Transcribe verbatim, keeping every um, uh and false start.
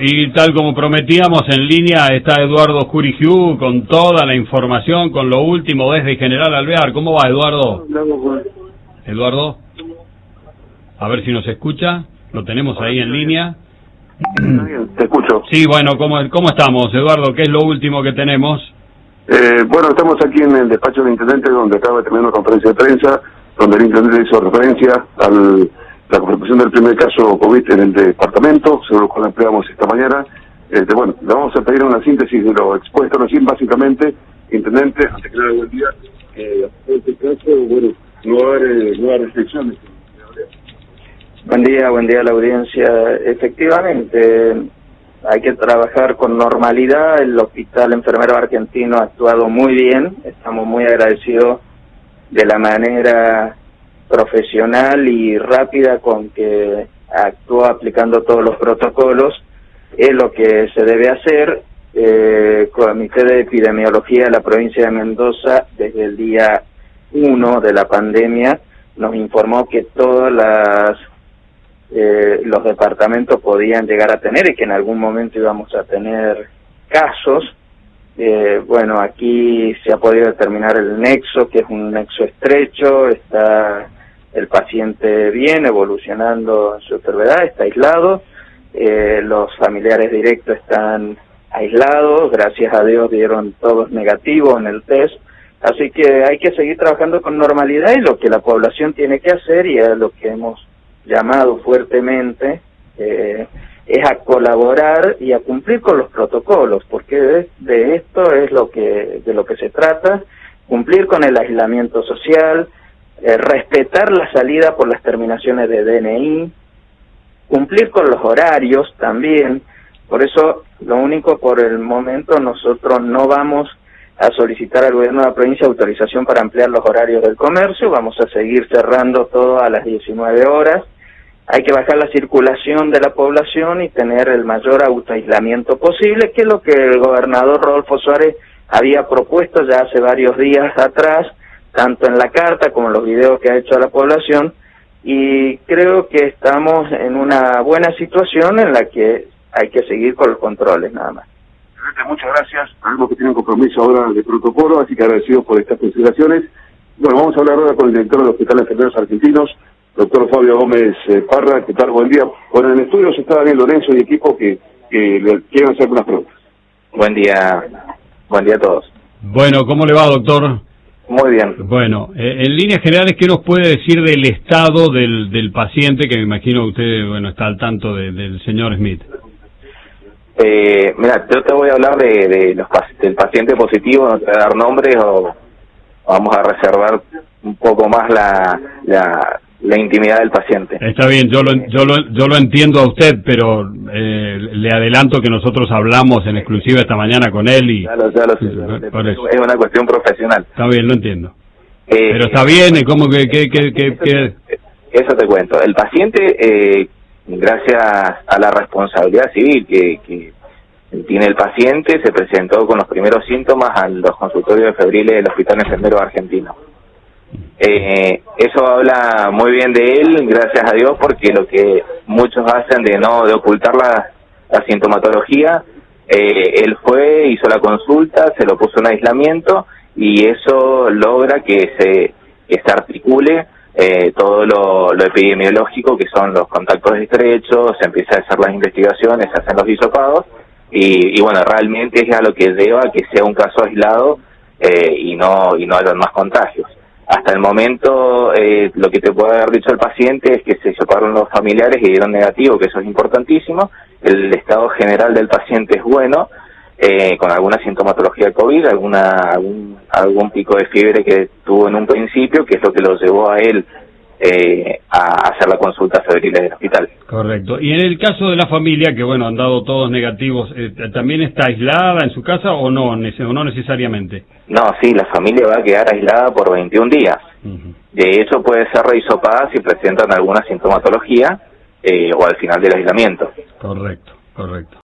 y tal como prometíamos, en línea está Eduardo Curigiu con toda la información, con lo último desde General Alvear. ¿Cómo va, Eduardo? Eduardo, a ver si nos escucha, lo tenemos ahí en línea. Te escucho. Sí, bueno, ¿cómo, cómo estamos, Eduardo? ¿Qué es lo último que tenemos? Eh, bueno, estamos aquí en el despacho del intendente, donde acaba de terminar una conferencia de prensa, donde el intendente hizo referencia a la confirmación del primer caso COVID en el departamento, sobre lo cual empleamos esta mañana. Este, bueno, le vamos a pedir una síntesis de lo expuesto recién, básicamente, intendente, antes que nada, buen día. Eh, este caso, bueno, no va a haber, no va a haber restricciones. Buen día, buen día a la audiencia. Efectivamente, hay que trabajar con normalidad. El Hospital Enfermero Argentino ha actuado muy bien. Estamos muy agradecidos de la manera profesional y rápida con que actuó aplicando todos los protocolos. Es lo que se debe hacer. Eh, Comité de Epidemiología de la provincia de Mendoza, desde el día uno de la pandemia, nos informó que todas las Eh, los departamentos podían llegar a tener y que en algún momento íbamos a tener casos. Eh, bueno, aquí se ha podido determinar el nexo, que es un nexo estrecho, está el paciente bien, evolucionando en su enfermedad, está aislado, eh, los familiares directos están aislados, gracias a Dios dieron todos negativos en el test, así que hay que seguir trabajando con normalidad, y lo que la población tiene que hacer, y es lo que hemos llamado fuertemente, eh, es a colaborar y a cumplir con los protocolos, porque de, de esto es lo que de lo que se trata, cumplir con el aislamiento social, eh, respetar la salida por las terminaciones de D N I, cumplir con los horarios también. Por eso, lo único, por el momento, nosotros no vamos a solicitar al gobierno de la provincia autorización para ampliar los horarios del comercio, vamos a seguir cerrando todo a las diecinueve horas, hay que bajar la circulación de la población y tener el mayor autoaislamiento posible, que es lo que el gobernador Rodolfo Suárez había propuesto ya hace varios días atrás, tanto en la carta como en los videos que ha hecho a la población, y creo que estamos en una buena situación en la que hay que seguir con los controles, nada más. Muchas gracias. Sabemos que tienen compromiso ahora de protocolo, así que agradecidos por estas consideraciones. Bueno, vamos a hablar ahora con el director del Hospital de Enfermeros Argentinos, doctor Fabio Gómez eh, Parra. ¿Qué tal? Buen día. Bueno, en el estudio está Daniel Lorenzo y equipo que, que le quieren hacer algunas preguntas. Buen día, buen día a todos. Bueno, ¿cómo le va, doctor? Muy bien. Bueno, eh, en líneas generales, ¿qué nos puede decir del estado del, del paciente, que me imagino usted, bueno, está al tanto de, del señor Smith? Eh, mira, yo te voy a hablar de, de los del paciente positivo, no te voy a dar nombres, o vamos a reservar un poco más la, la, la intimidad del paciente. Está bien, yo lo, yo lo, yo lo entiendo a usted, pero eh, le adelanto que nosotros hablamos en exclusiva esta mañana con él y... Ya lo, ya lo sé, ya lo sé, por eso. Es una cuestión profesional. Está bien, lo entiendo. Eh, pero está bien, ¿cómo que...? que, que, que, eso, que... eso te cuento. El paciente... Eh, gracias a la responsabilidad civil que, que tiene el paciente, se presentó con los primeros síntomas a los consultorios febriles del Hospital Enfermero Argentino. Eh, eso habla muy bien de él, gracias a Dios, porque lo que muchos hacen de no de ocultar la, la sintomatología, eh, él fue, hizo la consulta, se lo puso en aislamiento, y eso logra que se, que se articule Eh, todo lo, lo epidemiológico, que son los contactos estrechos, se empieza a hacer las investigaciones, se hacen los hisopados, y, y bueno, realmente es a lo que lleva a que sea un caso aislado eh, y no y no hayan más contagios. Hasta el momento, eh, lo que te puede haber dicho el paciente es que se hisoparon los familiares y dieron negativo, que eso es importantísimo. El estado general del paciente es bueno, Eh, con alguna sintomatología de COVID, alguna algún, algún pico de fiebre que tuvo en un principio, que es lo que lo llevó a él eh, a hacer la consulta febril del hospital. Correcto. Y en el caso de la familia, que bueno, han dado todos negativos, eh, ¿también está aislada en su casa o no, o no necesariamente? No, sí, la familia va a quedar aislada por veintiún días. Uh-huh. De hecho, puede ser rehisopada si presentan alguna sintomatología eh, o al final del aislamiento. Correcto, correcto.